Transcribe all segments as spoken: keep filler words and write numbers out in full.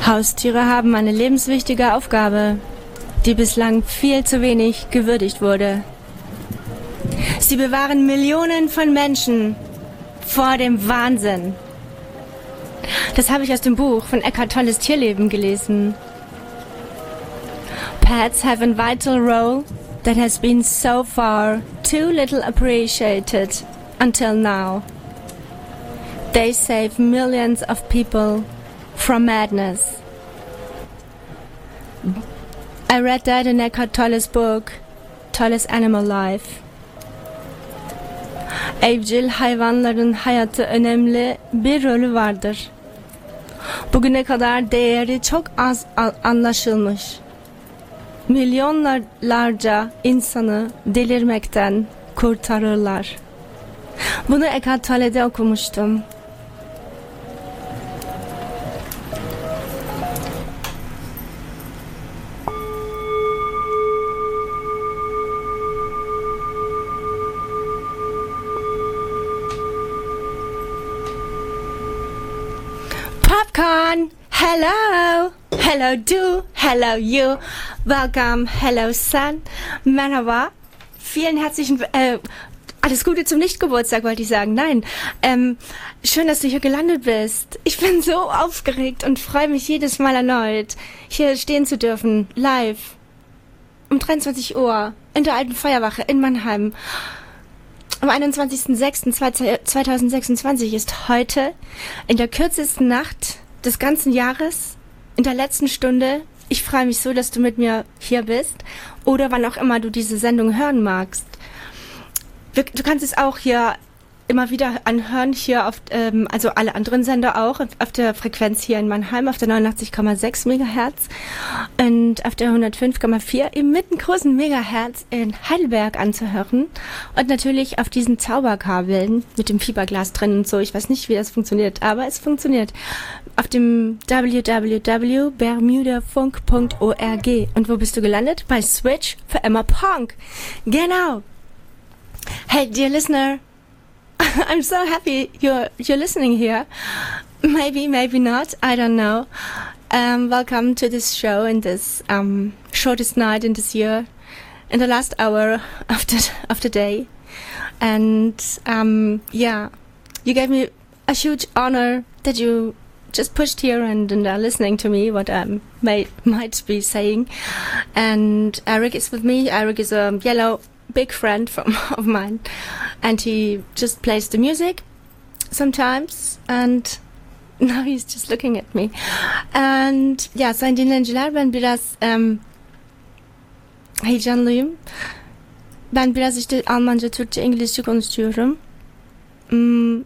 Haustiere haben eine lebenswichtige Aufgabe, die bislang viel zu wenig gewürdigt wurde. Sie bewahren Millionen von Menschen vor dem Wahnsinn. Das habe ich aus dem Buch von Eckhart Tolles Tierleben gelesen. Pets have a vital role that has been so far too little appreciated until now. They save millions of people from madness. I read that in Eckhart Tolle's book, Tolle's Animal Life. Evcil hayvanların hayatı önemli bir rolü vardır. Bugüne kadar değeri çok az anlaşılmış. Milyonlarca insanı delirmekten kurtarırlar. Bunu Eckhart Tolle'de okumuştum. Popcorn! Hello! Hello du! Hello you! Welcome! Hello Sun! Merhaba! Vielen herzlichen... Äh, alles Gute zum Nichtgeburtstag, wollte ich sagen. Nein, ähm, schön, dass du hier gelandet bist. Ich bin so aufgeregt und freue mich jedes Mal erneut, hier stehen zu dürfen, live, um dreiundzwanzig Uhr, in der alten Feuerwache in Mannheim. Am einundzwanzigsten sechsten zweitausendsechsundzwanzig ist heute, in der kürzesten Nacht des ganzen Jahres, in der letzten Stunde. Ich freue mich so, dass du mit mir hier bist oder wann auch immer du diese Sendung hören magst. Du kannst es auch hier immer wieder anhören, hier auf, ähm, also alle anderen Sender auch, auf der Frequenz hier in Mannheim, auf der neunundachtzig Komma sechs Megahertz und auf der hundertfünf Komma vier im mittelgroßen Megahertz in Heidelberg anzuhören und natürlich auf diesen Zauberkabeln mit dem Fiberglas drin und so. Ich weiß nicht, wie das funktioniert, aber es funktioniert. Auf dem w w w punkt bermudafunk punkt org. Und wo bist du gelandet? Bei Switch für Emma Punk. Genau. Hey, dear listener, I'm so happy you're you're listening here. Maybe, maybe not. I don't know. Um, welcome to this show in this um, shortest night in this year, in the last hour of the of the day, and um, yeah, you gave me a huge honor that you just pushed here and, and are listening to me what I may might be saying. And Eric is with me. Eric is a yellow big friend from of mine, and he just plays the music sometimes, and now he's just looking at me. And yeah, sayın dinleyiciler, ben biraz um, heyecanlıyım. Ben biraz işte Almanca, Türkçe, İngilizce konuşuyorum. Hmm,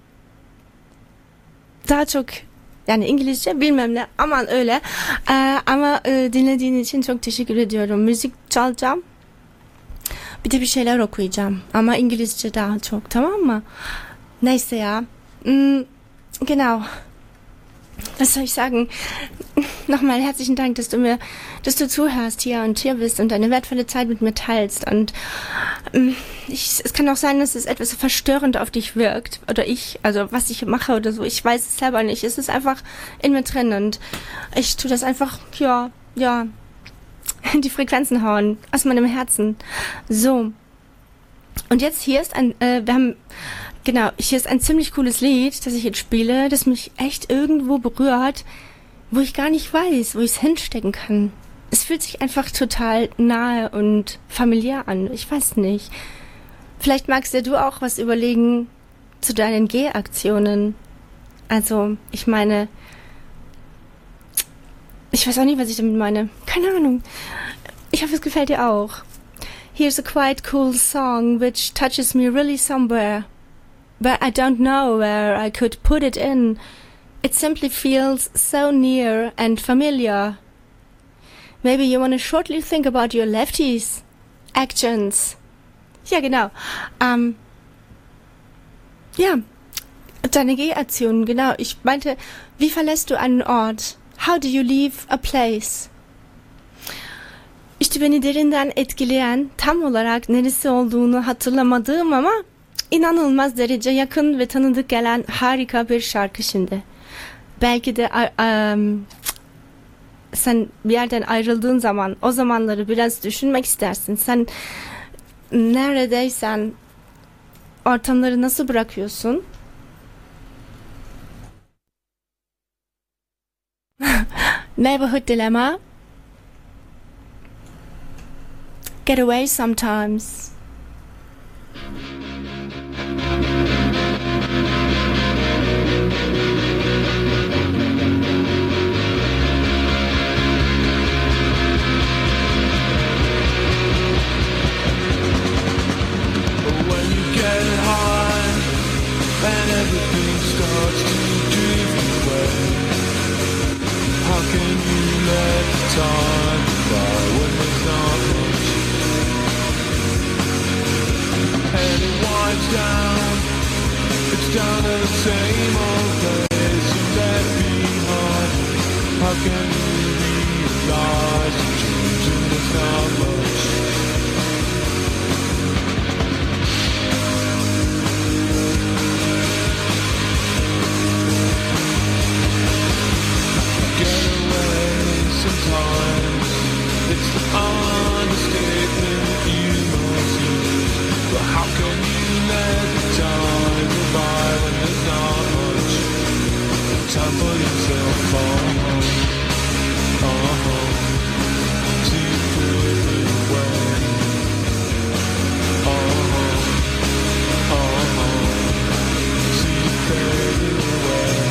daha çok yani İngilizce bilmem ne, aman öyle. Ee, ama e, dinlediğin için çok teşekkür ediyorum. Müzik çalacağım. Bir de bir şeyler okuyacağım. Ama İngilizce daha çok, tamam mı? Neyse ya. Mm, genau. Was soll ich sagen? Nochmal herzlichen Dank, dass du mir, dass du zuhörst hier und hier bist und deine wertvolle Zeit mit mir teilst. Und ähm, ich, es kann auch sein, dass es etwas verstörend auf dich wirkt. Oder ich, also was ich mache oder so. Ich weiß es selber nicht. Es ist einfach in mir drin und ich tue das einfach, ja, ja, die Frequenzen hauen aus meinem Herzen. So. Und jetzt hier ist ein, äh, wir haben, genau, hier ist ein ziemlich cooles Lied, das ich jetzt spiele, das mich echt irgendwo berührt, wo ich gar nicht weiß, wo ich es hinstecken kann. Es fühlt sich einfach total nahe und familiär an. Ich weiß nicht. Vielleicht magst ja du auch was überlegen zu deinen Gehaktionen. Also, ich meine, ich weiß auch nicht, was ich damit meine. Keine Ahnung. Ich hoffe, es gefällt dir auch. Here's a quite cool song which touches me really somewhere, but I don't know where I could put it in. It simply feels so near and familiar. Maybe you want to shortly think about your lefties' actions. Ja, genau. Ähm, ja, deine Gehaktionen, genau. Ich meinte, wie verlässt du einen Ort? How do you leave a place? İşte beni derinden etkileyen, tam olarak neresi olduğunu hatırlamadığım ama inanılmaz derece yakın ve tanıdık gelen harika bir şarkı şimdi. Belki de um, sen bir yerden ayrıldığın zaman o zamanları biraz düşünmek istersin. Sen neredeysen ortamları nasıl bırakıyorsun? Neighborhood dilemma. Get away sometimes. When you get high and everything starts to drift away, how can you let the time fly when there's not much? And it winds down, it's down to the same old place you left behind. How can you realize the change and there's not much? Get away sometimes, it's the understatement you must use. But how can you let the time go by when there's not much time for yourself? Oh, oh, oh, to drift away. Oh, oh, oh, to fade away.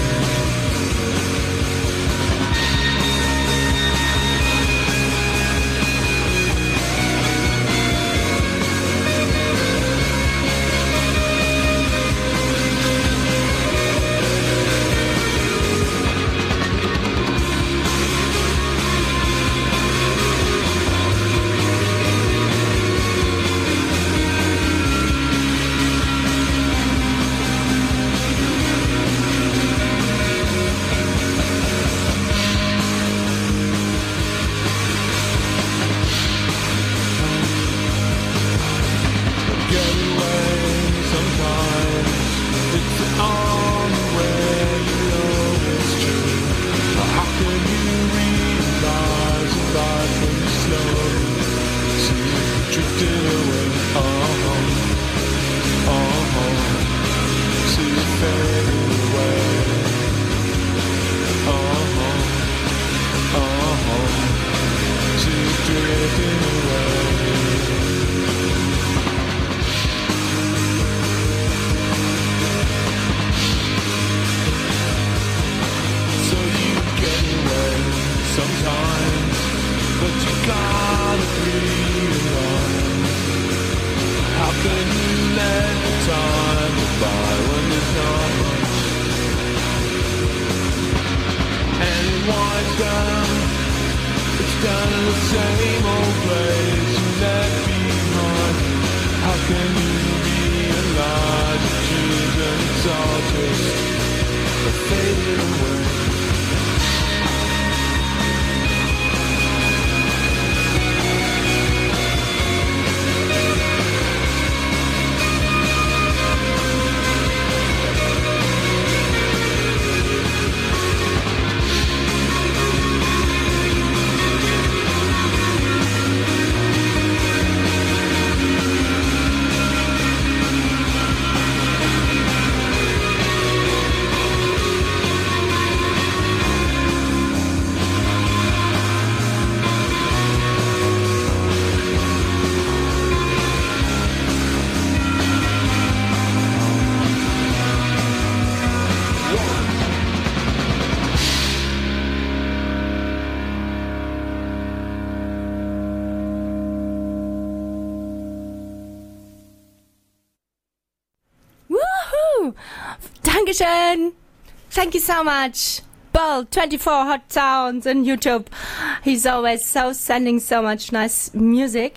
Dankeschön. Thank you so much. Bull twenty-four Hot Sounds on YouTube. He's always so sending so much nice music.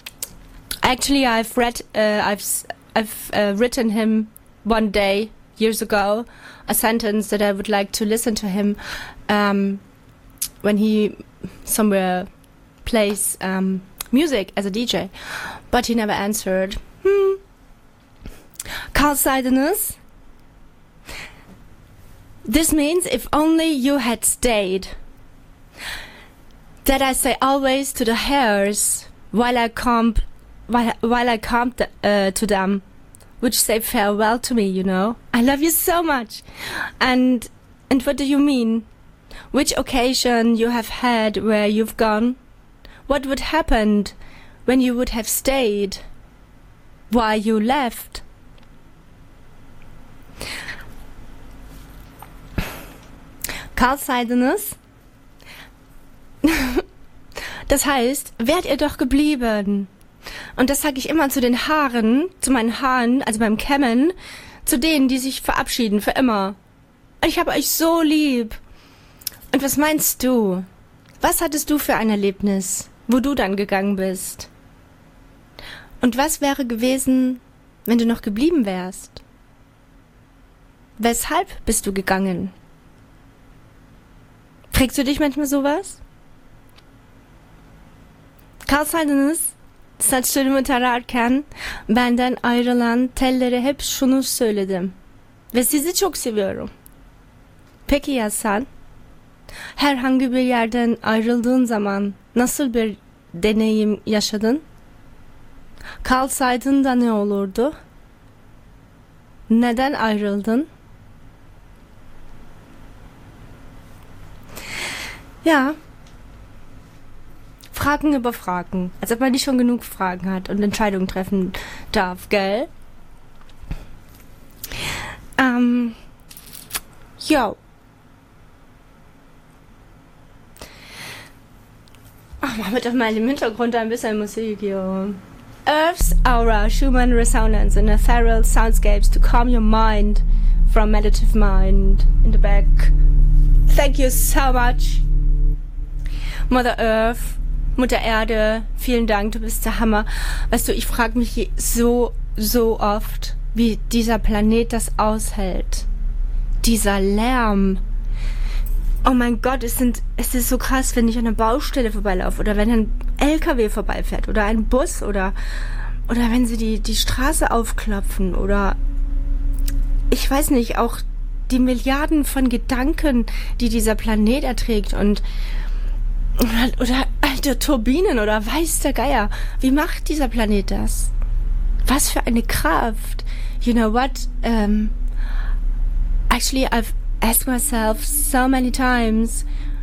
Actually, I've read, uh, I've I've uh, written him one day years ago a sentence that I would like to listen to him um, when he somewhere plays um, music as a D J, but he never answered. Hmm. Carl Sidenus. This means if only you had stayed. that I say always to the hairs while I comb, while, while I comb the, uh, to them, which say farewell to me, you know. I love you so much. And, and what do you mean? Which occasion you have had where you've gone? What would happen when you would have stayed? Why you left? Kalsaydınız. Das heißt, wärt ihr doch geblieben. Und das sage ich immer zu den Haaren, zu meinen Haaren, also beim Kämmen, zu denen, die sich verabschieden für immer. Ich habe euch so lieb. Und was meinst du? Was hattest du für ein Erlebnis, wo du dann gegangen bist? Und was wäre gewesen, wenn du noch geblieben wärst? Weshalb bist du gegangen? Fragst du dich manchmal sowas? Kalsaydınız, saçlarımı tararken benden ayrılan tellere hep şunu söyledim. Ve sizi çok seviyorum. Peki ya sen? Herhangi bir yerden ayrıldığın zaman nasıl bir deneyim yaşadın? Kalsaydın da ne olurdu? Neden ayrıldın? Ja. Fragen über Fragen. Als ob man nicht schon genug Fragen hat und Entscheidungen treffen darf, gell? Ähm. Jo. Ach, mach mit doch mal im Hintergrund ein bisschen Musik, jo. Earth's aura, Schumann resonance and ethereal soundscapes to calm your mind from meditative mind in the back. Thank you so much. Mother Earth, Mutter Erde, vielen Dank, du bist der Hammer. Weißt du, ich frage mich so, so oft, wie dieser Planet das aushält. Dieser Lärm. Oh mein Gott, es, sind, es ist so krass, wenn ich an einer Baustelle vorbeilaufe oder wenn ein L K W vorbeifährt oder ein Bus oder, oder wenn sie die, die Straße aufklopfen oder ich weiß nicht, auch die Milliarden von Gedanken, die dieser Planet erträgt und oder, oder alte Turbinen oder weiß der Geier. Wie macht dieser Planet das? Was für eine Kraft. You know what? Um, actually, I've asked myself so many times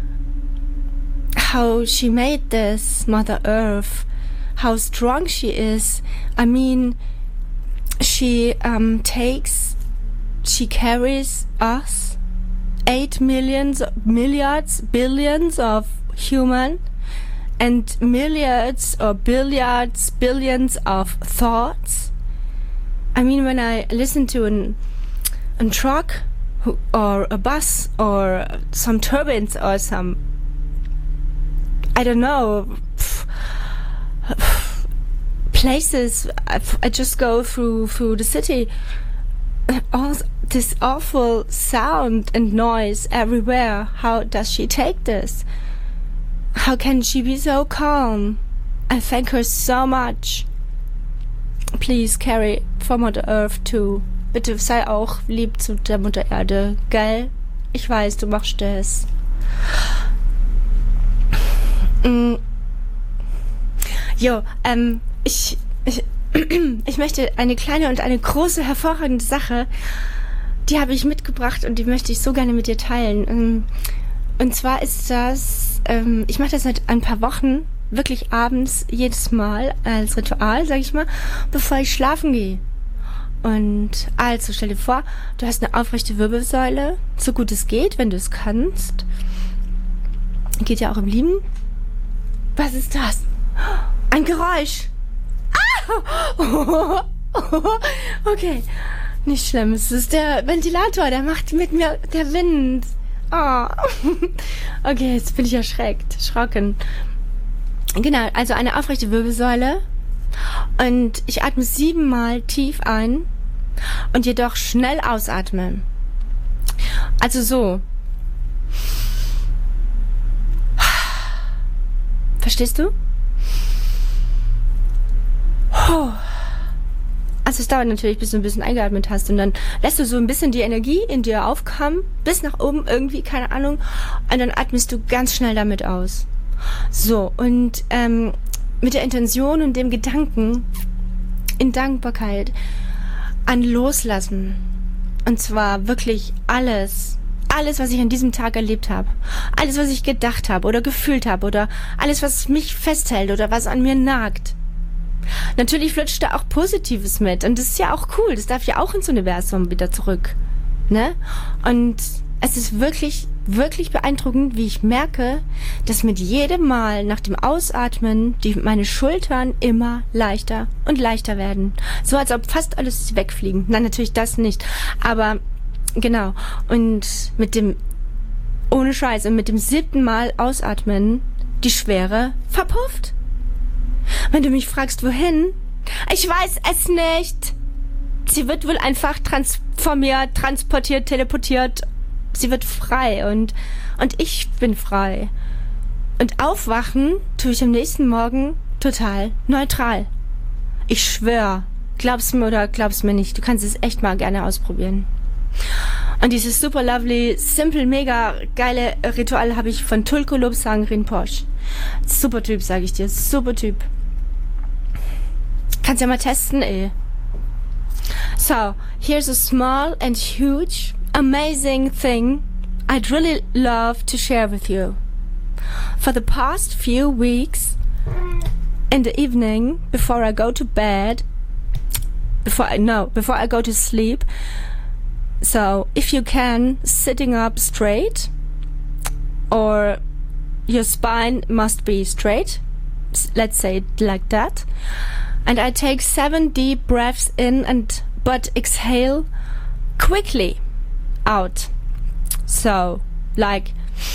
how she made this, Mother Earth, how strong she is. I mean, she um, takes, she carries us, eight millions, milliards, billions of human and milliards or billiards, billions of thoughts. I mean, when I listen to an, a truck who, or a bus or some turbines or some, I don't know, places, I, I just go through, through the city, all this awful sound and noise everywhere. How does she take this? How can she be so calm? I thank her so much. Please, Carrie, for Mother Earth too. Bitte sei auch lieb zu der Mutter Erde, gell? Ich weiß, du machst das. Mm. Jo, ähm, ich, ich, ich möchte eine kleine und eine große, hervorragende Sache, die habe ich mitgebracht und die möchte ich so gerne mit dir teilen. Und zwar ist das, ähm, ich mache das seit ein paar Wochen, wirklich abends jedes Mal als Ritual, sag ich mal, bevor ich schlafen gehe. Und also stell dir vor, du hast eine aufrechte Wirbelsäule, so gut es geht, wenn du es kannst. Geht ja auch im Lieben. Was ist das? Ein Geräusch. Ah! Okay, nicht schlimm. Es ist der Ventilator, der macht mit mir der Wind. Oh. Okay, jetzt bin ich erschreckt, erschrocken. Genau, also eine aufrechte Wirbelsäule. Und ich atme siebenmal tief ein und jedoch schnell ausatmen. Also so. Verstehst du? Also es dauert natürlich, bis du ein bisschen eingeatmet hast und dann lässt du so ein bisschen die Energie in dir aufkommen, bis nach oben irgendwie, keine Ahnung, und dann atmest du ganz schnell damit aus. So, und ähm, mit der Intention und dem Gedanken in Dankbarkeit an Loslassen. Und zwar wirklich alles, alles, was ich an diesem Tag erlebt habe. Alles, was ich gedacht habe oder gefühlt habe oder alles, was mich festhält oder was an mir nagt. Natürlich flutscht da auch Positives mit und das ist ja auch cool. Das darf ja auch ins Universum wieder zurück. Ne? Und es ist wirklich, wirklich beeindruckend, wie ich merke, dass mit jedem Mal nach dem Ausatmen die meine Schultern immer leichter und leichter werden. So als ob fast alles wegfliegen. Nein, natürlich das nicht. Aber genau. Und mit dem, ohne Scheiß, und mit dem siebten Mal ausatmen, die Schwere verpufft. Wenn du mich fragst, wohin? Ich weiß es nicht. Sie wird wohl einfach transformiert, transportiert, teleportiert. Sie wird frei und, und ich bin frei. Und aufwachen tue ich am nächsten Morgen total neutral. Ich schwöre, glaub's mir oder glaub's mir nicht, du kannst es echt mal gerne ausprobieren. Und dieses super lovely, simple, mega geile Ritual habe ich von Tulku Lobsang Rinpoche. Super Typ, sage ich dir, super Typ. Kannst ja mal testen, eh. So, here's a small and huge, amazing thing I'd really love to share with you. For the past few weeks, in the evening, before I go to bed, before I, no, before I go to sleep, so if you can, sitting up straight, or your spine must be straight, let's say it like that, and I take seven deep breaths in and but exhale quickly out. So, like,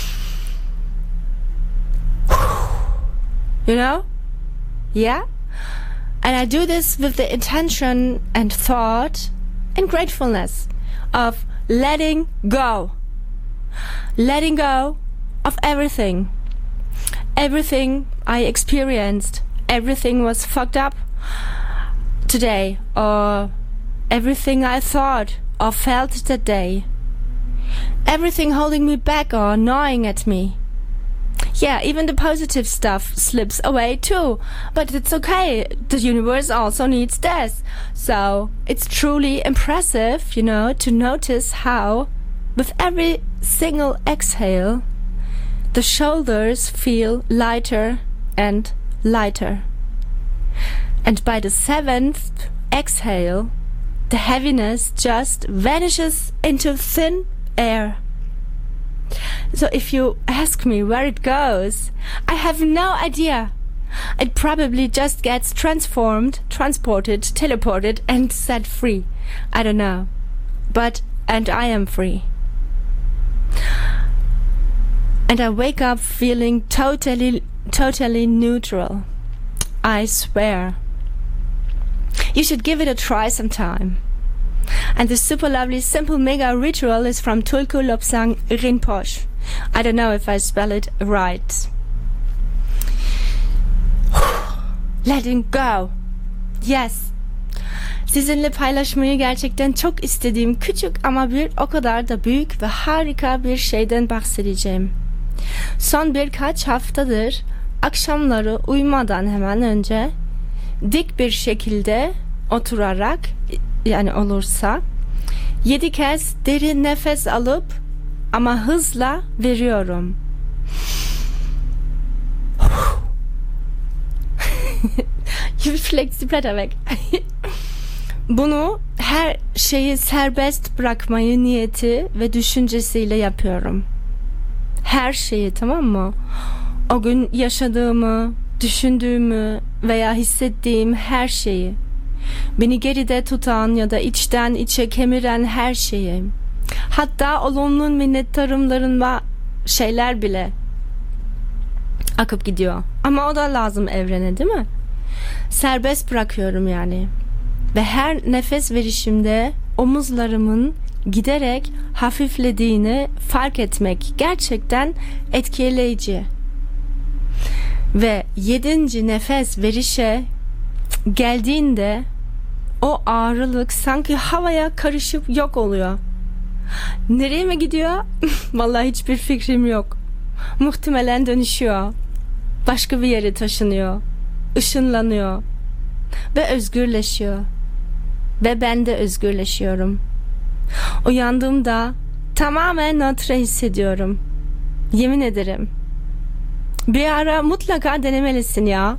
you know? Yeah? And I do this with the intention and thought and gratefulness of letting go. Letting go of everything. Everything I experienced. Everything was fucked up today, or everything I thought or felt that day. Everything holding me back or gnawing at me. Yeah, even the positive stuff slips away too. But it's okay. The universe also needs this. So it's truly impressive, you know, to notice how with every single exhale, the shoulders feel lighter and lighter. And by the seventh exhale, the heaviness just vanishes into thin air. So if you ask me where it goes, I have no idea. It probably just gets transformed, transported, teleported, and set free. I don't know. But, and I am free. And I wake up feeling totally, totally neutral. I swear. You should give it a try sometime. And the super lovely, simple, mega ritual is from Tulku Lobsang Rinpoche. I don't know if I spell it right. Letting go. Yes. Sizinle paylaşmayı gerçekten çok istediğim küçük ama bir o kadar da büyük ve harika bir şeyden bahsedeceğim. Son birkaç haftadır akşamları uyumadan hemen önce dik bir şekilde oturarak, yani olursa, yedi kez derin nefes alıp ama hızla veriyorum. Flex die Blätter weg. Bunu her şeyi serbest bırakmayı niyeti ve düşüncesiyle yapıyorum. Her şeyi, tamam mı? O gün yaşadığımı, düşündüğümü veya hissettiğim her şeyi. Beni geride tutan ya da içten içe kemiren her şeyi. Hatta olumlu minnettarımların ve şeyler bile akıp gidiyor. Ama o da lazım evrene, değil mi? Serbest bırakıyorum yani. Ve her nefes verişimde omuzlarımın giderek hafiflediğini fark etmek gerçekten etkileyici. Ve yedinci nefes verişe geldiğinde o ağırlık sanki havaya karışıp yok oluyor. Nereye mi gidiyor? Vallahi hiçbir fikrim yok. Muhtemelen dönüşüyor. başka bir yere taşınıyor, ışınlanıyor ve özgürleşiyor. Ve ben de özgürleşiyorum. Uyandığımda tamamen nötr hissediyorum. Yemin ederim. Bir ara mutlaka denemelisin ya.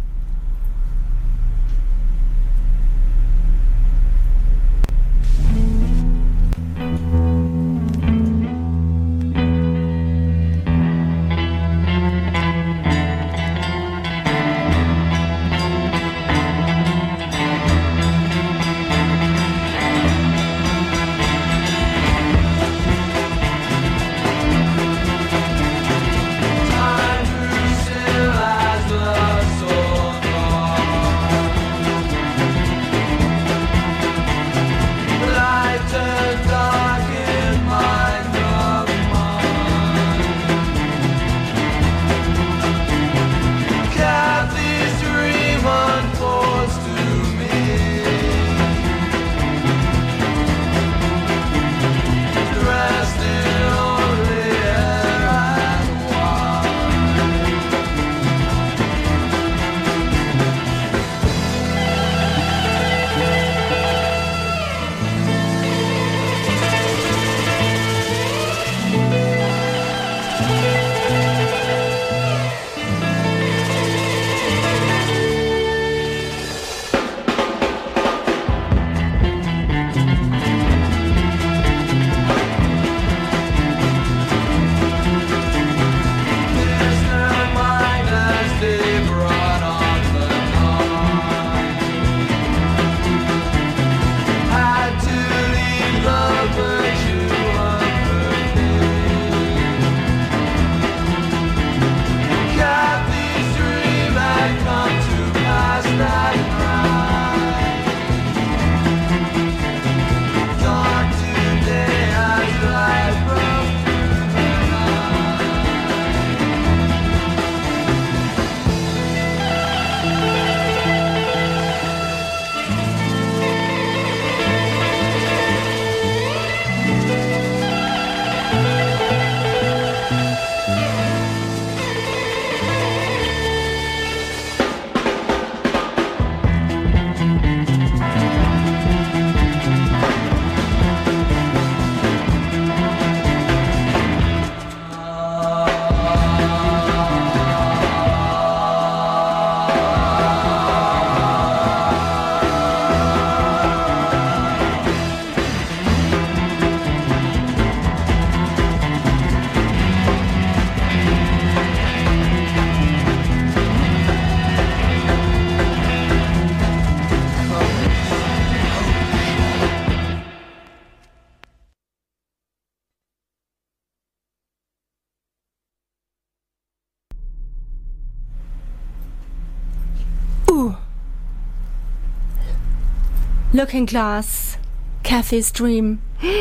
Looking Glass, Kathy's Dream.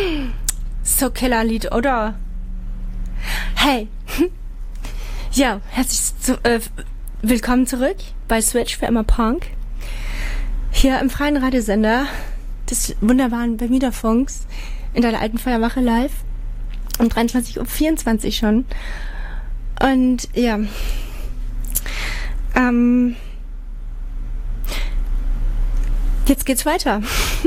So Killerlied, oder? Hey, ja, herzlich zu, äh, willkommen zurück bei Switch für immer Punk. Hier im freien Radiosender des wunderbaren Bermuda-Funks in der alten Feuerwache live um dreiundzwanzig Uhr vierundzwanzig schon. Und ja, ähm, jetzt geht's weiter.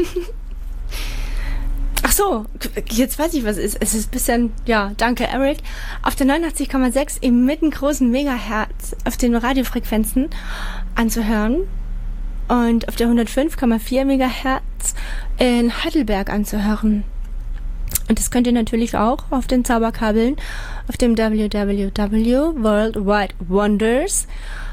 Ach so, jetzt weiß ich, was es ist. Es ist ein bisschen, ja, danke Eric, auf der neunundachtzig Komma sechs im mittengroßen Megahertz auf den Radiofrequenzen anzuhören und auf der hundertfünf Komma vier Megahertz in Heidelberg anzuhören. Und das könnt ihr natürlich auch auf den Zauberkabeln auf dem w w w punkt worldwide wonders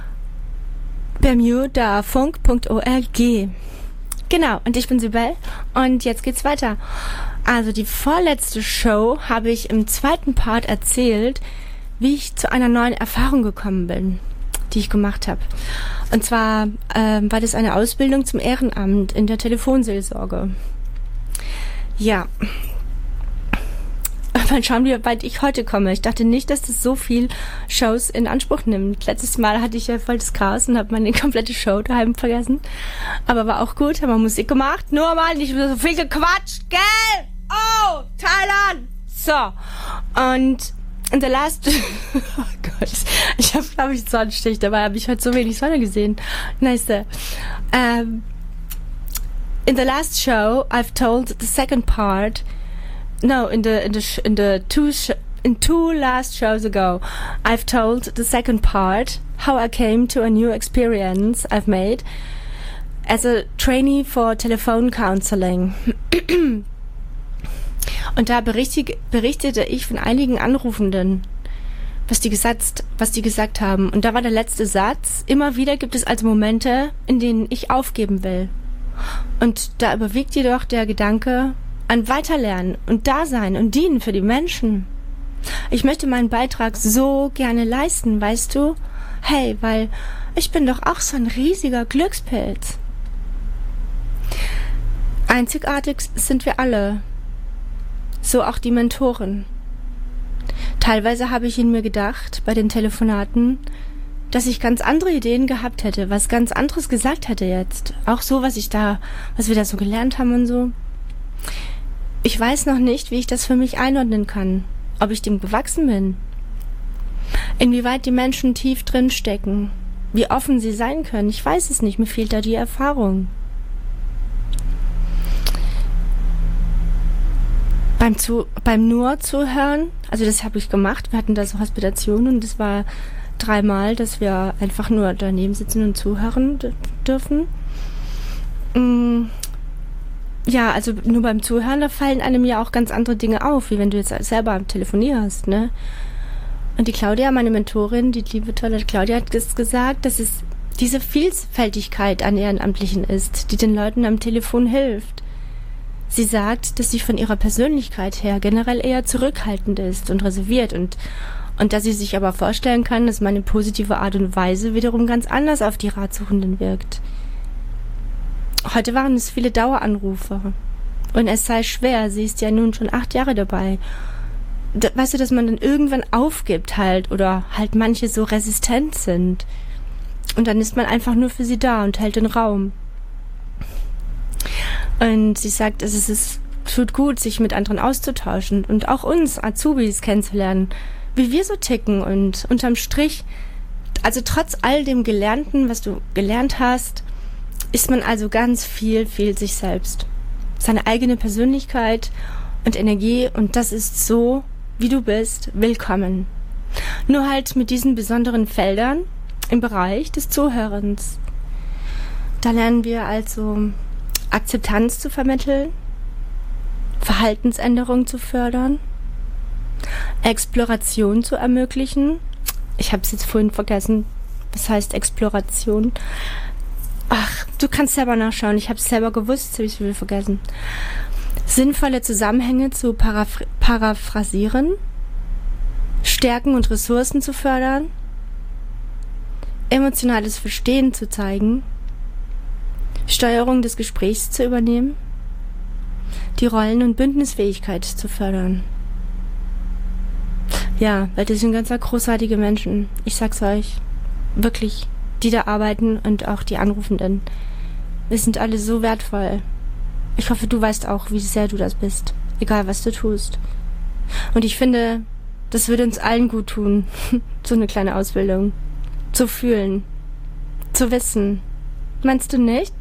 bermuda funk punkt org. Genau, und ich bin Sibel und jetzt geht's weiter. Also die vorletzte Show habe ich im zweiten Part erzählt, wie ich zu einer neuen Erfahrung gekommen bin, die ich gemacht habe. Und zwar äh, war das eine Ausbildung zum Ehrenamt in der Telefonseelsorge. Ja. Mal schauen, wie weit ich heute komme. Ich dachte nicht, dass das so viel Shows in Anspruch nimmt. Letztes Mal hatte ich ja voll das Chaos und habe meine komplette Show daheim vergessen. Aber war auch gut, haben wir Musik gemacht. Nur mal nicht so viel gequatscht, gell? Oh, Thailand! So. Und in the last... oh Gott, ich habe, glaube ich, Sonnenstich, dabei habe ich heute so wenig Sonne gesehen. Nice. Um, in the last show, I've told the second part... No, in the in the sh- in the two sh- in two last shows ago, I've told the second part how I came to a new experience I've made as a trainee for telephone counseling. Und da berichtig, berichtete ich von einigen Anrufenden, was die gesagt, was die gesagt haben. Und da war der letzte Satz: Immer wieder gibt es also Momente, in denen ich aufgeben will. Und da überwiegt jedoch der Gedanke an Weiterlernen und Dasein und Dienen für die Menschen. Ich möchte meinen Beitrag so gerne leisten, weißt du? Hey, weil ich bin doch auch so ein riesiger Glückspilz. Einzigartig sind wir alle. So auch die Mentoren. Teilweise habe ich in mir gedacht, bei den Telefonaten, dass ich ganz andere Ideen gehabt hätte, was ganz anderes gesagt hätte jetzt. Auch so, was ich da, was wir da so gelernt haben und so. Ich weiß noch nicht, wie ich das für mich einordnen kann, ob ich dem gewachsen bin, inwieweit die Menschen tief drin stecken, wie offen sie sein können. Ich weiß es nicht, mir fehlt da die Erfahrung. Beim, zu, beim nur Zuhören, also das habe ich gemacht, wir hatten da so Hospitationen und das war dreimal, dass wir einfach nur daneben sitzen und zuhören d- dürfen. Mm. Ja, also nur beim Zuhören, da fallen einem ja auch ganz andere Dinge auf, wie wenn du jetzt selber am Telefonierst, ne? Und die Claudia, meine Mentorin, die liebe, tolle Claudia, hat gesagt, dass es diese Vielfältigkeit an Ehrenamtlichen ist, die den Leuten am Telefon hilft. Sie sagt, dass sie von ihrer Persönlichkeit her generell eher zurückhaltend ist und reserviert und, und dass sie sich aber vorstellen kann, dass meine positive Art und Weise wiederum ganz anders auf die Ratsuchenden wirkt. Heute waren es viele Daueranrufe. Und es sei schwer, sie ist ja nun schon acht Jahre dabei. Da, weißt du, dass man dann irgendwann aufgibt halt oder halt manche so resistent sind. Und dann ist man einfach nur für sie da und hält den Raum. Und sie sagt, es ist, tut gut, sich mit anderen auszutauschen und auch uns Azubis kennenzulernen, wie wir so ticken und unterm Strich, also trotz all dem Gelernten, was du gelernt hast, ist man also ganz viel, viel sich selbst. Seine eigene Persönlichkeit und Energie und das ist so, wie du bist, willkommen. Nur halt mit diesen besonderen Feldern im Bereich des Zuhörens. Da lernen wir also Akzeptanz zu vermitteln, Verhaltensänderung zu fördern, Exploration zu ermöglichen. Ich habe es jetzt vorhin vergessen, was heißt Exploration? Ach, du kannst selber nachschauen. Ich habe es selber gewusst, jetzt habe ich es wieder vergessen. Sinnvolle Zusammenhänge zu paraphr- paraphrasieren, Stärken und Ressourcen zu fördern, emotionales Verstehen zu zeigen, Steuerung des Gesprächs zu übernehmen, die Rollen- und Bündnisfähigkeit zu fördern. Ja, weil das sind ganz großartige Menschen. Ich sag's euch. Wirklich. Die da arbeiten und auch die Anrufenden. Wir sind alle so wertvoll. Ich hoffe, du weißt auch, wie sehr du das bist. Egal, was du tust. Und ich finde, das würde uns allen gut tun. So eine kleine Ausbildung. Zu fühlen. Zu wissen. Meinst du nicht?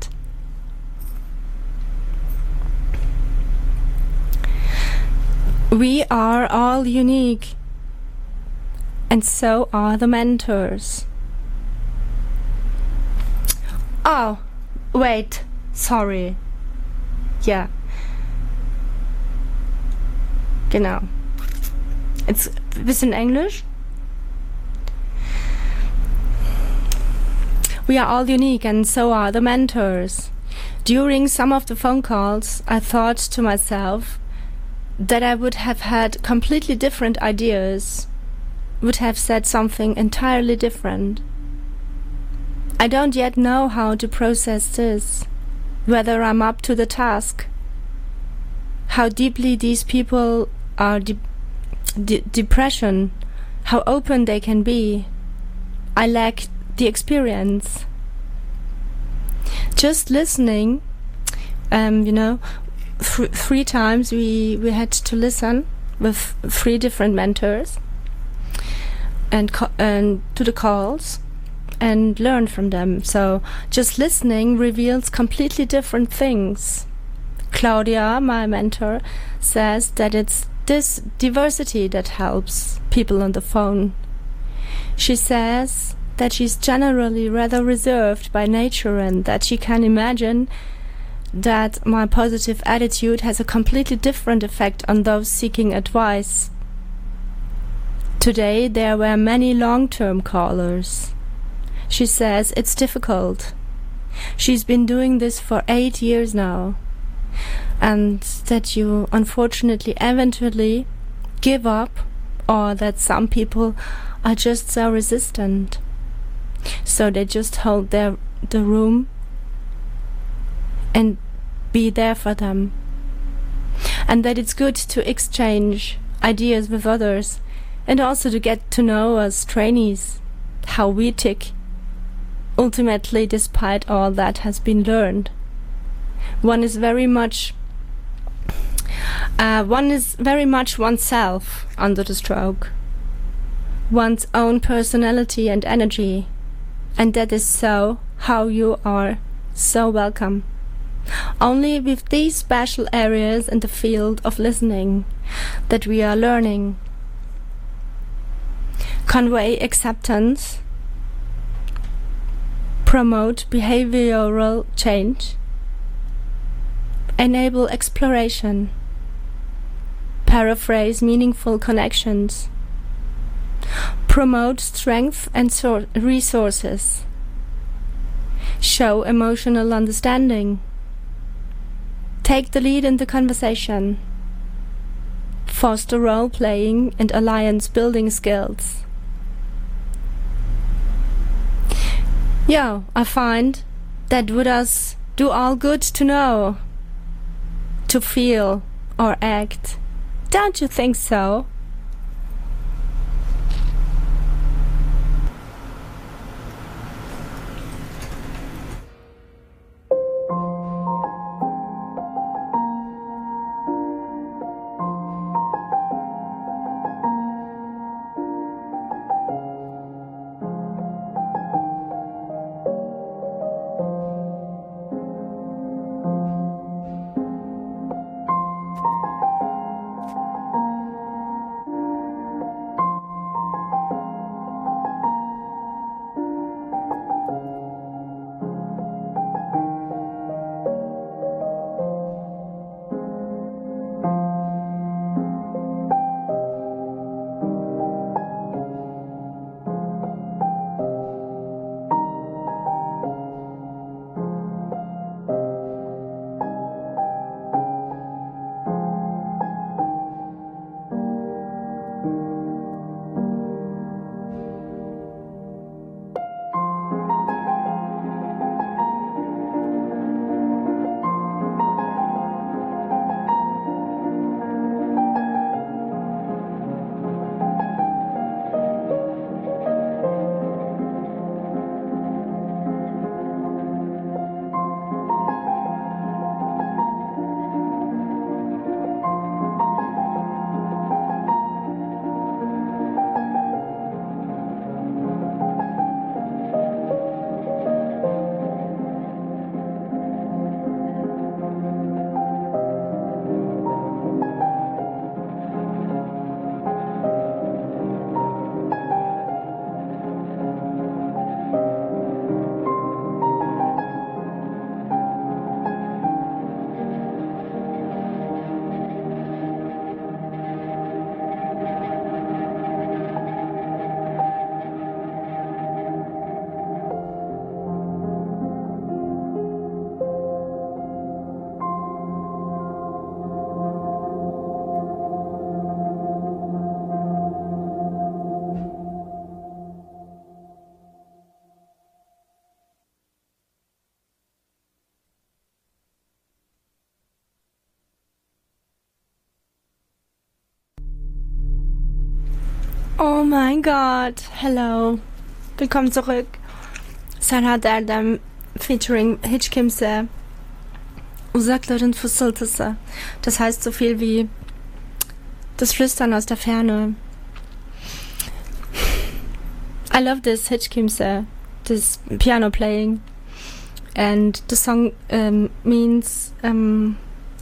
We are all unique. And so are the mentors. Oh, wait, sorry. Ja. Genau. Jetzt ein bisschen Englisch. We are all unique and so are the mentors. During some of the phone calls, I thought to myself that I would have had completely different ideas, would have said something entirely different. I don't yet know how to process this, whether I'm up to the task, how deeply these people are de- de- depression, how open they can be. I lack the experience. Just listening, um, you know, th- three times we, we had to listen with three different mentors. and co- and to the calls and learn from them. So just listening reveals completely different things. Claudia, my mentor, says that it's this diversity that helps people on the phone. She says that she's generally rather reserved by nature and that she can imagine that my positive attitude has a completely different effect on those seeking advice. Today there were many long-term callers. She says it's difficult. She's been doing this for eight years now, and that you unfortunately eventually give up, or that some people are just so resistant. So they just hold their the room and be there for them. And that it's good to exchange ideas with others and also to get to know as trainees how we tick, ultimately despite all that has been learned. One is very much uh, one is very much oneself under the stroke, one's own personality and energy, and that is so how you are so welcome. Only with these special areas in the field of listening that we are learning. Convey acceptance, promote behavioral change, enable exploration, paraphrase meaningful connections, promote strength and so- resources, show emotional understanding, take the lead in the conversation, foster role-playing and alliance-building skills. Yeah, I find that would us do all good to know, to feel or act. Don't you think so? Oh my God, hello. Willkommen zurück. Serhat Erdem featuring hiç kimse. Uzakların fısıltısı. Das heißt so viel wie das Flüstern aus der Ferne. I love this Hitchkimse, this piano playing. And the song um, means, um,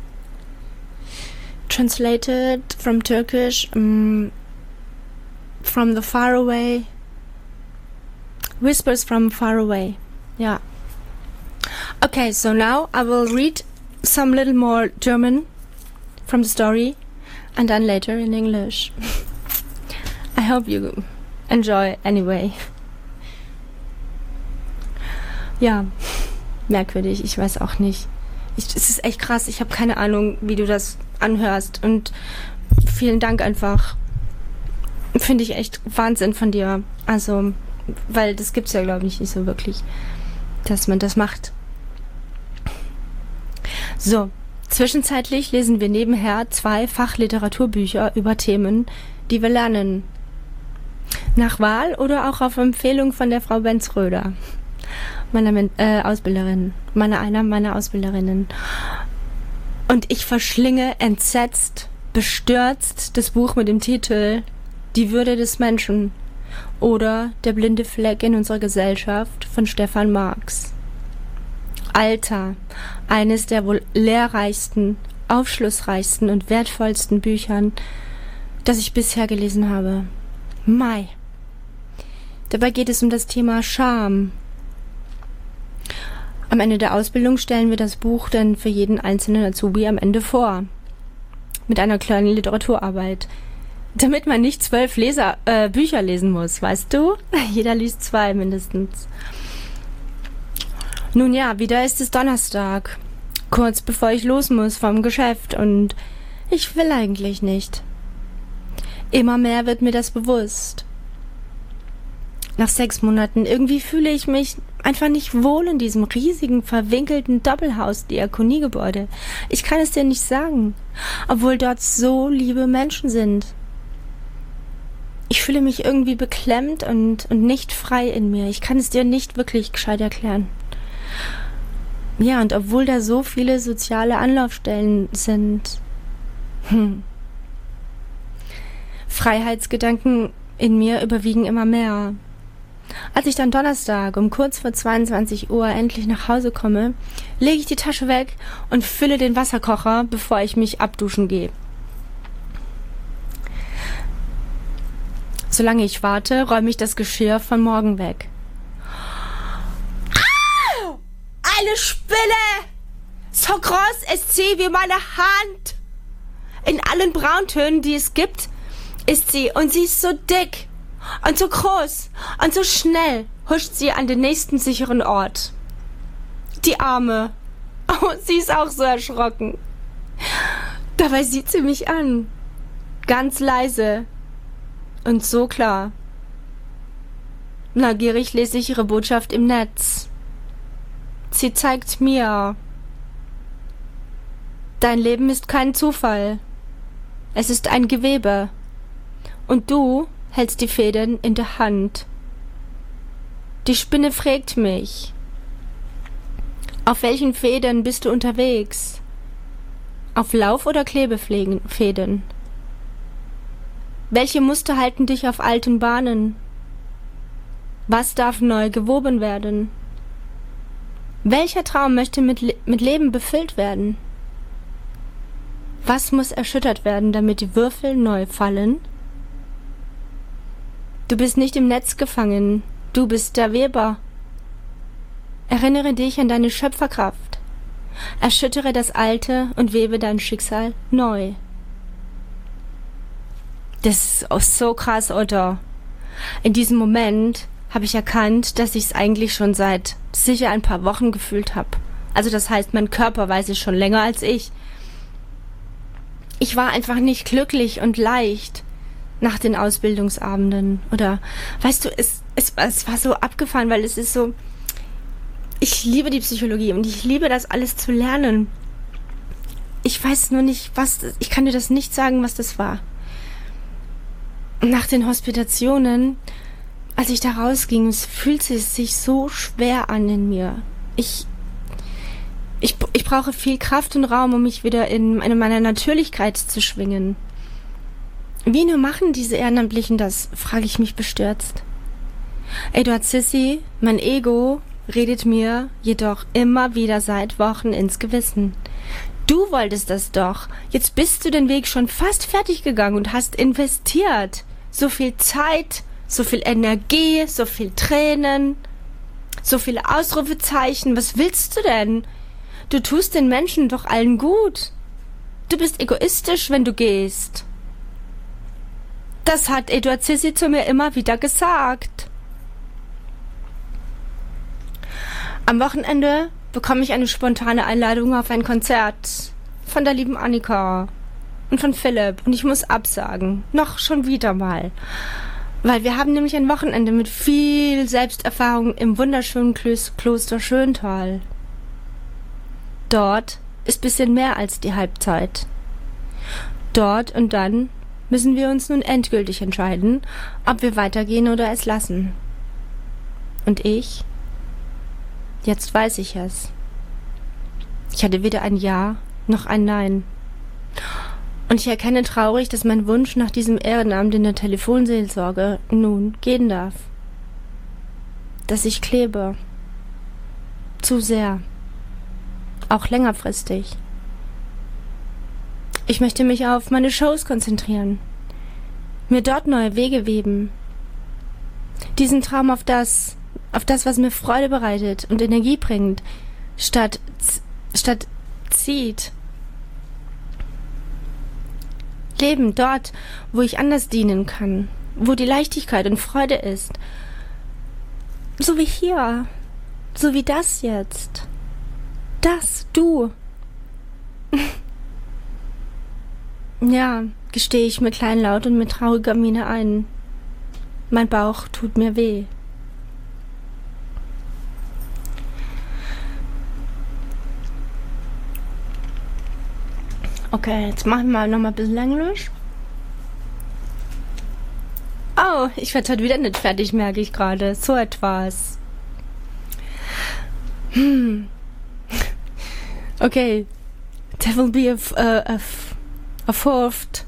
translated from Turkish, um, from the far away, whispers from far away. Yeah. Okay, so now I will read some little more German from the story and then later in English. I hope you enjoy anyway. Ja. Merkwürdig, ich weiß auch nicht. Ich, es ist echt krass, ich habe keine Ahnung, wie du das anhörst. Und vielen Dank einfach. Finde ich echt Wahnsinn von dir. Also, weil das gibt's ja, glaube ich, nicht so wirklich, dass man das macht. So, zwischenzeitlich lesen wir nebenher zwei Fachliteraturbücher über Themen, die wir lernen. Nach Wahl oder auch auf Empfehlung von der Frau Benz-Röder. Meiner äh, Ausbilderin, meiner einer meiner Ausbilderinnen. Und ich verschlinge entsetzt, bestürzt das Buch mit dem Titel Die Würde des Menschen oder Der blinde Fleck in unserer Gesellschaft von Stefan Marx. Alter, eines der wohl lehrreichsten, aufschlussreichsten und wertvollsten Büchern, das ich bisher gelesen habe. Mai. Dabei geht es um das Thema Scham. Am Ende der Ausbildung stellen wir das Buch dann für jeden einzelnen Azubi am Ende vor. Mit einer kleinen Literaturarbeit. Damit man nicht zwölf Leser, äh, Bücher lesen muss, weißt du? Jeder liest zwei mindestens. Nun ja, wieder ist es Donnerstag. Kurz bevor ich los muss vom Geschäft und ich will eigentlich nicht. Immer mehr wird mir das bewusst. Nach sechs Monaten irgendwie fühle ich mich einfach nicht wohl in diesem riesigen, verwinkelten Doppelhaus-Diakoniegebäude. Ich kann es dir nicht sagen, obwohl dort so liebe Menschen sind. Ich fühle mich irgendwie beklemmt und, und nicht frei in mir. Ich kann es dir nicht wirklich gescheit erklären. Ja, und obwohl da so viele soziale Anlaufstellen sind, hm, Freiheitsgedanken in mir überwiegen immer mehr. Als ich dann Donnerstag um kurz vor zweiundzwanzig Uhr endlich nach Hause komme, lege ich die Tasche weg und fülle den Wasserkocher, bevor ich mich abduschen gehe. Solange ich warte, räume ich das Geschirr von morgen weg. Ah! Eine Spinne! So groß ist sie wie meine Hand! In allen Brauntönen, die es gibt, ist sie und sie ist so dick. Und so groß und so schnell huscht sie an den nächsten sicheren Ort. Die Arme. Oh, sie ist auch so erschrocken. Dabei sieht sie mich an. Ganz leise. Und so klar. Neugierig lese ich ihre Botschaft im Netz. Sie zeigt mir: Dein Leben ist kein Zufall. Es ist ein Gewebe. Und du hältst die Fäden in der Hand. Die Spinne fragt mich: Auf welchen Fäden bist du unterwegs? Auf Lauf- oder Klebefäden? Welche Muster halten dich auf alten Bahnen? Was darf neu gewoben werden? Welcher Traum möchte mit, Le- mit Leben befüllt werden? Was muss erschüttert werden, damit die Würfel neu fallen? Du bist nicht im Netz gefangen, du bist der Weber. Erinnere dich an deine Schöpferkraft. Erschüttere das Alte und webe dein Schicksal neu. Das ist auch so krass, Otto. In diesem Moment habe ich erkannt, dass ich es eigentlich schon seit sicher ein paar Wochen gefühlt habe. Also das heißt, mein Körper weiß es schon länger als ich. Ich war einfach nicht glücklich und leicht nach den Ausbildungsabenden. Oder, weißt du, es, es, es war so abgefahren, weil es ist so, ich liebe die Psychologie und ich liebe das alles zu lernen. Ich weiß nur nicht, was, ich kann dir das nicht sagen, was das war. Nach den Hospitationen, als ich da rausging, es fühlte es sich so schwer an in mir. Ich, ich, ich brauche viel Kraft und Raum, um mich wieder in, in meiner Natürlichkeit zu schwingen. Wie nur machen diese Ehrenamtlichen das, frage ich mich bestürzt. Eduard Sissi, mein Ego, redet mir jedoch immer wieder seit Wochen ins Gewissen. Du wolltest das doch. Jetzt bist du den Weg schon fast fertig gegangen und hast investiert. So viel Zeit, so viel Energie, so viel Tränen, so viele Ausrufezeichen. Was willst du denn? Du tust den Menschen doch allen gut. Du bist egoistisch, wenn du gehst. Das hat Eduard Sissi zu mir immer wieder gesagt. Am Wochenende bekomme ich eine spontane Einladung auf ein Konzert von der lieben Annika und von Philipp und ich muss absagen. Noch schon wieder mal. Weil wir haben nämlich ein Wochenende mit viel Selbsterfahrung im wunderschönen Klos- Kloster Schöntal. Dort ist bisschen mehr als die Halbzeit. Dort und dann müssen wir uns nun endgültig entscheiden, ob wir weitergehen oder es lassen. Und ich? Jetzt weiß ich es. Ich hatte weder ein Ja noch ein Nein. Und ich erkenne traurig, dass mein Wunsch nach diesem Ehrenamt in der Telefonseelsorge nun gehen darf. Dass ich klebe. Zu sehr. Auch längerfristig. Ich möchte mich auf meine Shows konzentrieren. Mir dort neue Wege weben. Diesen Traum auf das, auf das, was mir Freude bereitet und Energie bringt, statt, statt zieht. Leben dort, wo ich anders dienen kann, wo die Leichtigkeit und Freude ist. So wie hier, so wie das jetzt. Das, du. Ja, gestehe ich mir kleinlaut und mit trauriger Miene ein. Mein Bauch tut mir weh. Okay, jetzt machen wir mal noch mal ein bisschen Englisch. Oh, ich werde heute wieder nicht fertig, merke ich gerade. So etwas. Hm. Okay. There will be a, a, a, a fourth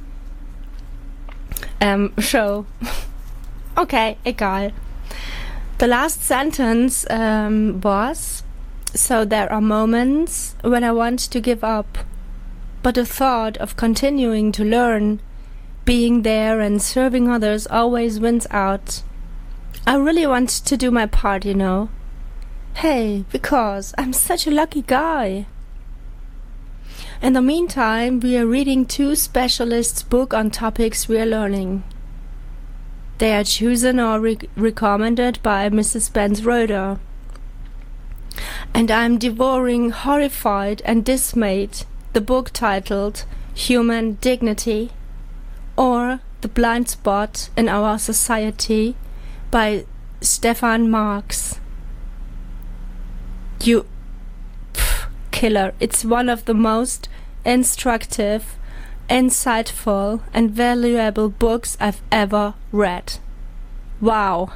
um, show. Okay, egal. The last sentence um, was, so there are moments when I want to give up. But the thought of continuing to learn, being there and serving others always wins out. I really want to do my part, you know. Hey, because I'm such a lucky guy. In the meantime, we are reading two specialists' books on topics we are learning. They are chosen or re- recommended by Missus Spence Roeder. And I'm devouring, horrified and dismayed, the book titled Human Dignity or The Blind Spot in Our Society by Stefan Marx. You pff, killer. It's one of the most instructive, insightful and valuable books I've ever read. Wow.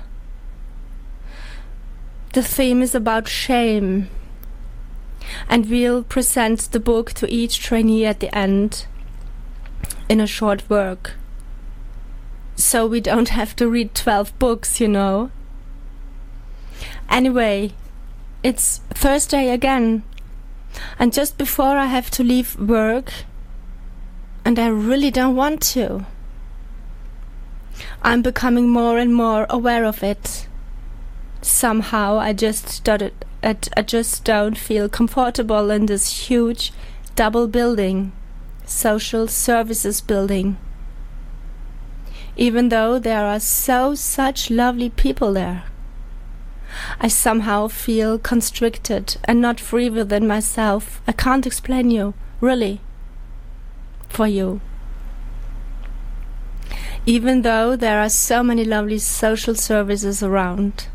The theme is about shame. And we'll present the book to each trainee at the end in a short work. So we don't have to read twelve books, you know. Anyway, it's Thursday again. And just before I have to leave work, and I really don't want to. I'm becoming more and more aware of it. Somehow I just started I just don't feel comfortable in this huge double building, social services building. Even though there are so such lovely people there. I somehow feel constricted and not free within myself. I can't explain you, really, for you. Even though there are so many lovely social services around.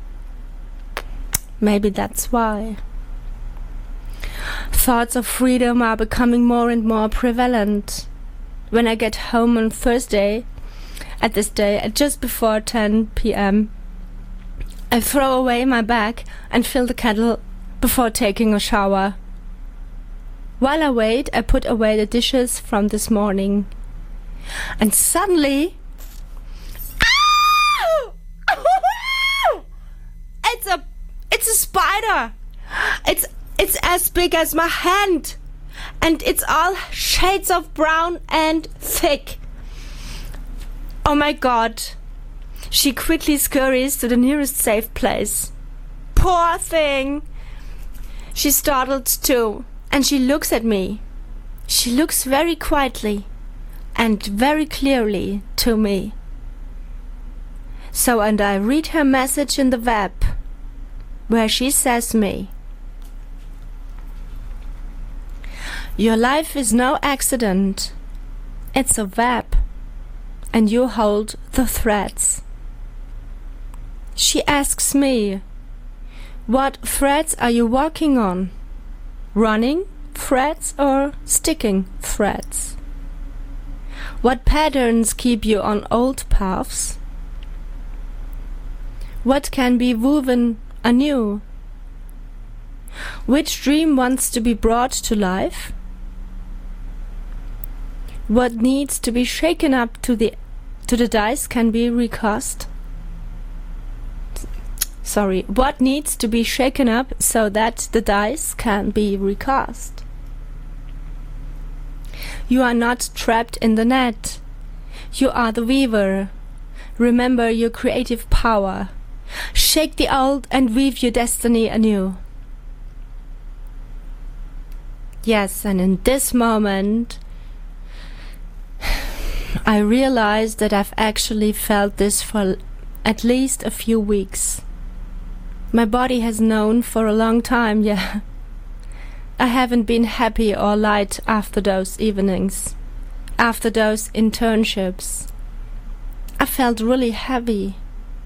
Maybe that's why. Thoughts of freedom are becoming more and more prevalent. When I get home on Thursday, at this day, at just before ten p.m., I throw away my bag and fill the kettle before taking a shower. While I wait, I put away the dishes from this morning. And suddenly... spider. It's it's as big as my hand, and it's all shades of brown and thick. Oh my God. She quickly scurries to the nearest safe place. Poor thing. She's startled too, and she looks at me. She looks very quietly and very clearly to me. So, and I read her message in the web, where she says me, your life is no accident. It's a web, and you hold the threads. She asks me, what threads are you walking on? Running threads or sticking threads? What patterns keep you on old paths? What can be woven anew? Which dream wants to be brought to life? What needs to be shaken up to the to the dice can be recast? Sorry, what needs to be shaken up so that the dice can be recast? You are not trapped in the net. You are the weaver. Remember your creative power. Shake the old and weave your destiny anew. Yes, and in this moment, I realized that I've actually felt this for at least a few weeks. My body has known for a long time, yeah. I haven't been happy or light after those evenings, after those internships. I felt really heavy.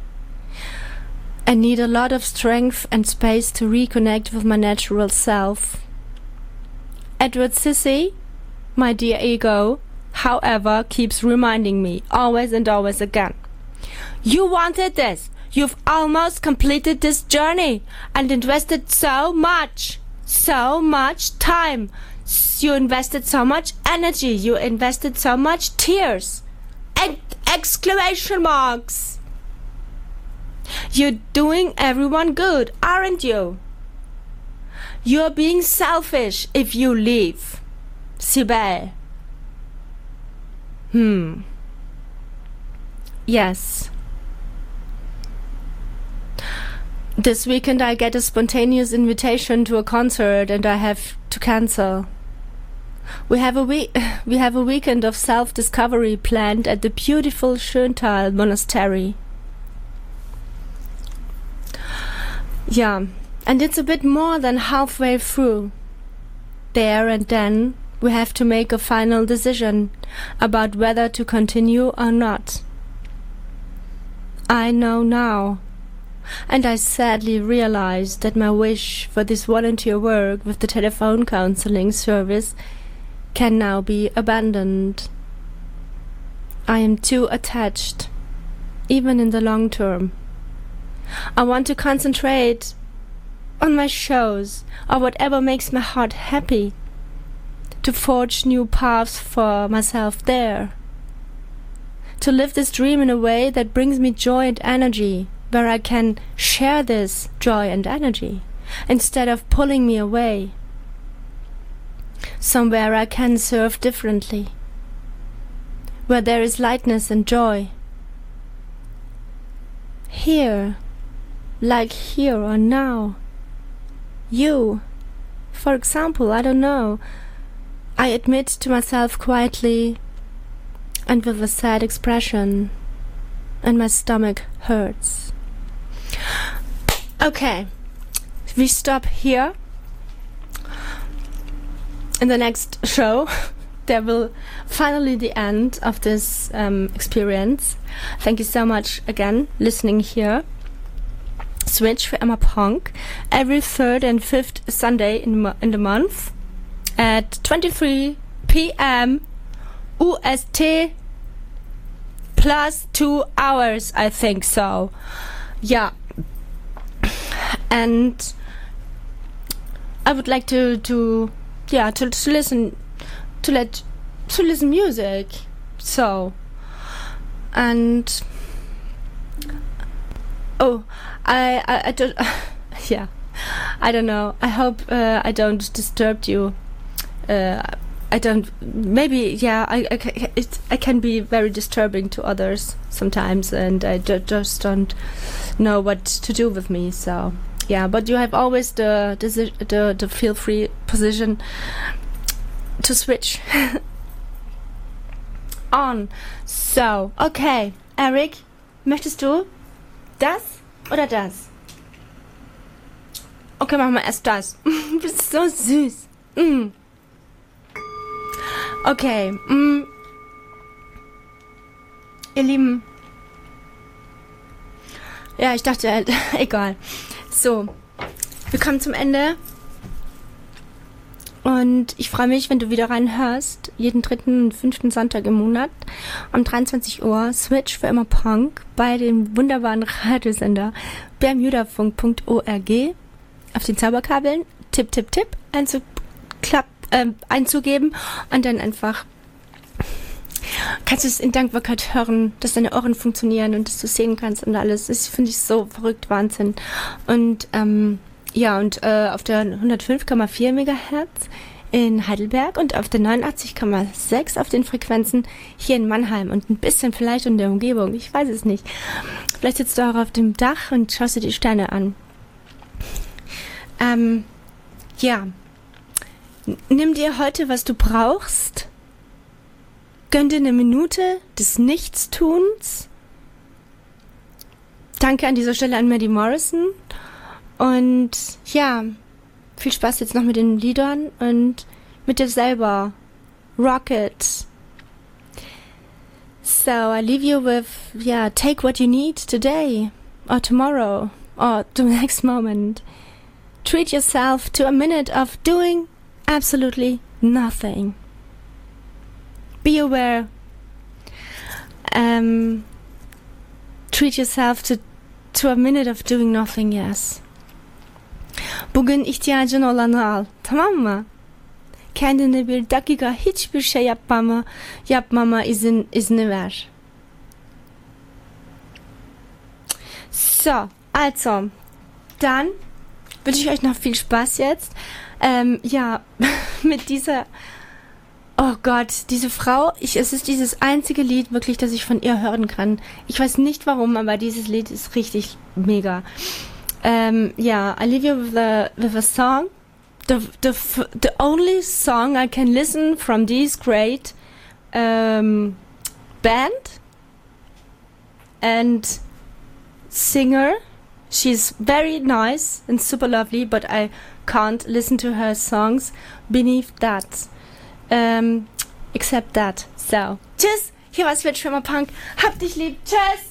I need a lot of strength and space to reconnect with my natural self. Edward Sissy, my dear ego, however, keeps reminding me always and always again. You wanted this. You've almost completed this journey and invested so much, so much time. You invested so much energy. You invested so much tears. And exclamation marks. You're doing everyone good, aren't you? You're being selfish if you leave. Sibel. Hmm. Yes. This weekend I get a spontaneous invitation to a concert and I have to cancel. We have a we we have a weekend of self-discovery planned at the beautiful Schöntal Monastery. Yeah, and it's a bit more than halfway through. There and then we have to make a final decision about whether to continue or not. I know now, and I sadly realize that my wish for this volunteer work with the telephone counseling service can now be abandoned. I am too attached, even in the long term. I want to concentrate on my shows or whatever makes my heart happy, to forge new paths for myself there, to live this dream in a way that brings me joy and energy, where I can share this joy and energy instead of pulling me away, somewhere I can serve differently, where there is lightness and joy. Here, like here or now. You, for example, I don't know. I admit to myself quietly and with a sad expression, and my stomach hurts. Okay, we stop here. In the next show, there will finally the end of this um, experience. Thank you so much again, listening here. Switch for Emma Punk every third and fifth Sunday in, mo- in the month at twenty-three p m U S T plus two hours, I think so. Yeah. And I would like to, to yeah, to, to listen, to let, to listen music. So, and, oh, I, I, I don't, yeah, I don't know. I hope uh, I don't disturb you. Uh, I don't. Maybe yeah. I I, ca- it, I can be very disturbing to others sometimes, and I ju- just don't know what to do with me. So yeah. But you have always the the the, the feel free position to switch on. So okay, Eric, möchtest du das oder das? Okay, machen wir erst das. Du bist so süß. Mm. Okay. Mm. Ihr Lieben. Ja, ich dachte halt, egal. So, wir kommen zum Ende. Und ich freue mich, wenn du wieder reinhörst. Jeden dritten und fünften Sonntag im Monat. Um dreiundzwanzig Uhr. Switch für immer Punk. Bei dem wunderbaren Radiosender bermudafunk punkt org. Auf den Zauberkabeln. Tipp, tipp, tipp. Einzuklapp, äh, einzugeben. Und dann einfach kannst du es in Dankbarkeit hören, dass deine Ohren funktionieren und dass du sehen kannst und alles. Das finde ich so verrückt, Wahnsinn. Und ähm, ja, und äh, auf der hundertfünf Komma vier Megahertz in Heidelberg und auf der neunundachtzig Komma sechs auf den Frequenzen hier in Mannheim und ein bisschen vielleicht in der Umgebung. Ich weiß es nicht. Vielleicht sitzt du auch auf dem Dach und schaust dir die Sterne an. Ähm, ja. Nimm dir heute, was du brauchst. Gönn dir eine Minute des Nichtstuns. Danke an dieser Stelle an Maddie Morrison. Und ja, viel Spaß jetzt noch mit den Liedern und mit dir selber. Rocket. So, I leave you with, yeah, take what you need today or tomorrow or the next moment. Treat yourself to a minute of doing absolutely nothing. Be aware. Um, treat yourself to, to a minute of doing nothing, yes. Bugün ihtiyacın olanı al, tamam mı? Kendine bir dakika hiçbir şey yapmama, yapmama izin, izni ver. So, also, dann wünsche ich euch noch viel Spaß jetzt. Ähm, ja, mit dieser, oh Gott, diese Frau, ich, es ist dieses einzige Lied wirklich, das ich von ihr hören kann. Ich weiß nicht warum, aber dieses Lied ist richtig mega. Um, yeah, I leave you with a with a song, the the the only song I can listen from this great um, band and singer. She's very nice and super lovely, but I can't listen to her songs beneath that, um, except that. So, tschüss. Hier war Switch für immer Punk. Hab dich lieb. Tschüss.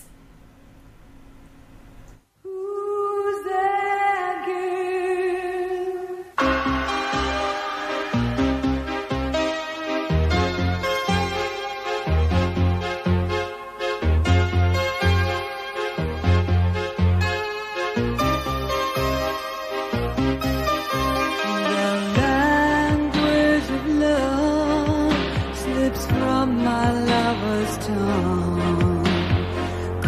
From my lover's tongue,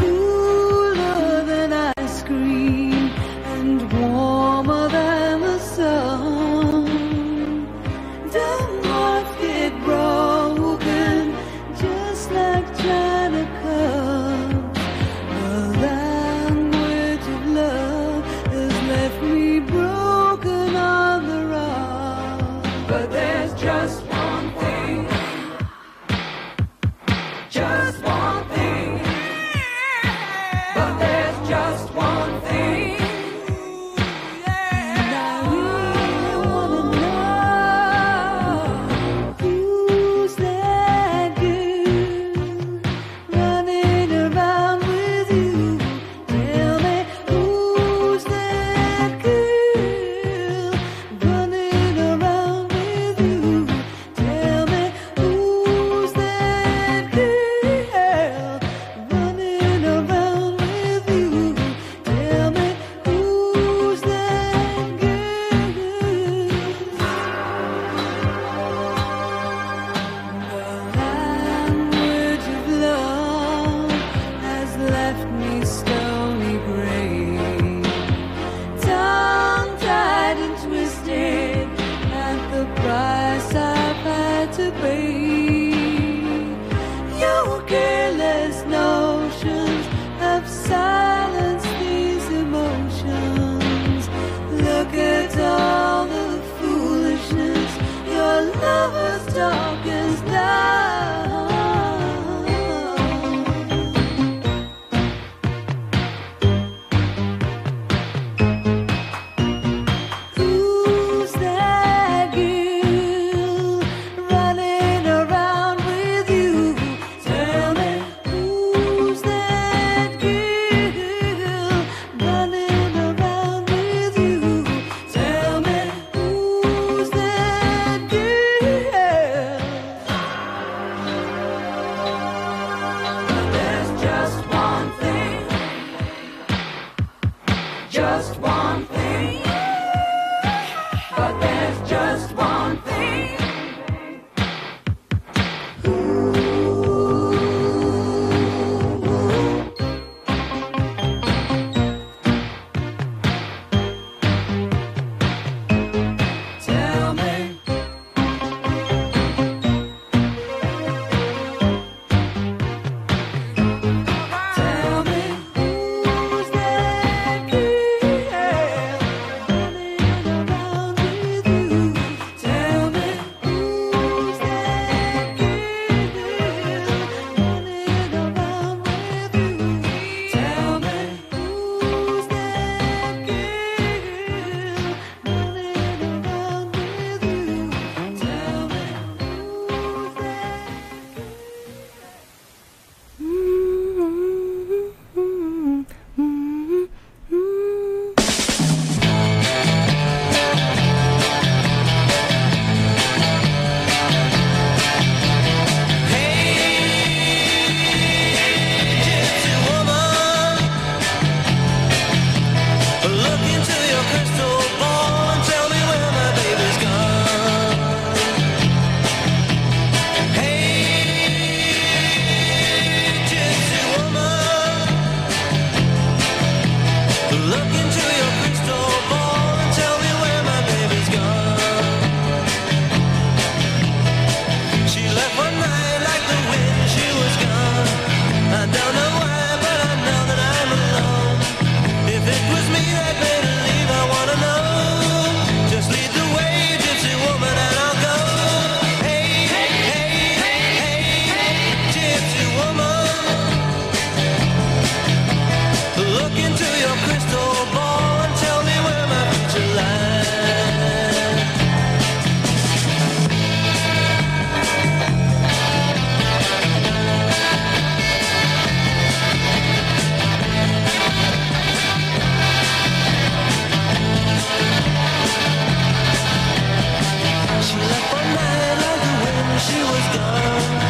love.